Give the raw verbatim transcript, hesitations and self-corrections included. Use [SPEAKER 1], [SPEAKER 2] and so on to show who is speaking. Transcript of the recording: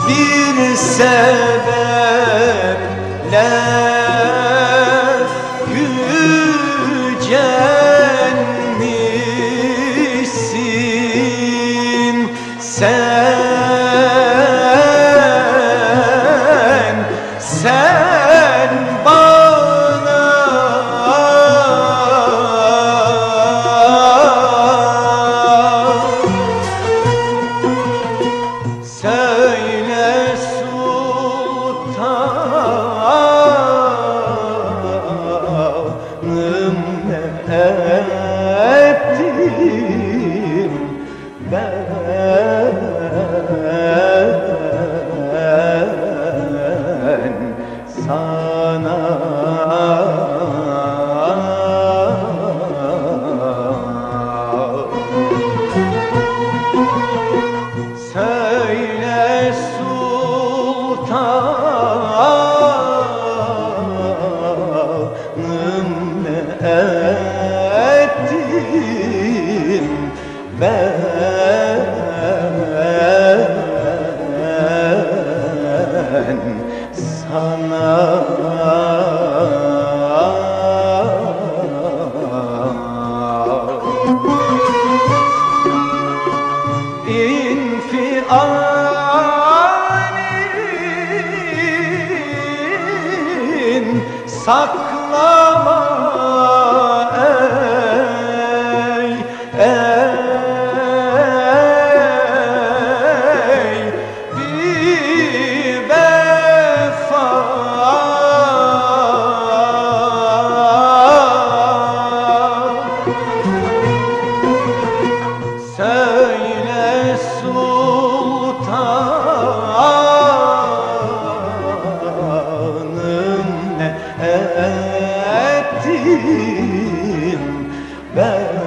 [SPEAKER 1] bir sebeple gücenmişsin sen, sen bana. Söyle sultanım, ne ettim ben sana? Söyle sultanım, ne ettim ben sana? İnfialin saklama ey, ey bir vefa. Söyle sultanım, ne ettim ben